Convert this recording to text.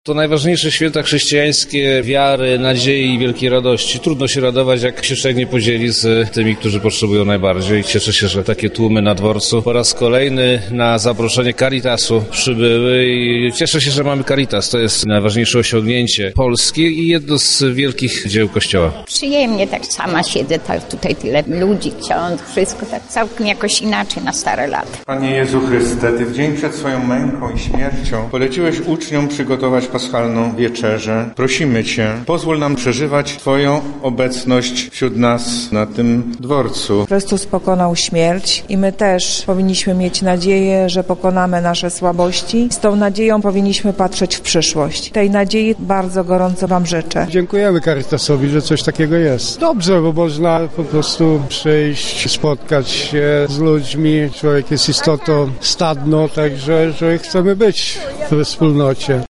To najważniejsze święta chrześcijańskie wiary, nadziei i wielkiej radości. Trudno się radować, jak się człowiek nie podzieli z tymi, którzy potrzebują najbardziej. Cieszę się, że takie tłumy na dworcu po raz kolejny na zaproszenie Caritasu przybyły i cieszę się, że mamy Caritas. To jest najważniejsze osiągnięcie Polski i jedno z wielkich dzieł Kościoła. Przyjemnie, tak sama siedzę, tak tutaj tyle ludzi, ksiądz, wszystko tak całkiem jakoś inaczej na stare lata. Panie Jezu Chryste, Ty w dzień przed swoją męką i śmiercią poleciłeś uczniom przygotować paschalną wieczerzę. Prosimy Cię, pozwól nam przeżywać Twoją obecność wśród nas na tym dworcu. Chrystus pokonał śmierć i my też powinniśmy mieć nadzieję, że pokonamy nasze słabości. Z tą nadzieją powinniśmy patrzeć w przyszłość. Tej nadziei bardzo gorąco Wam życzę. Dziękujemy Caritasowi, że coś takiego jest. Dobrze, bo można po prostu przyjść, spotkać się z ludźmi. Człowiek jest istotą stadną, także że chcemy być we wspólnocie.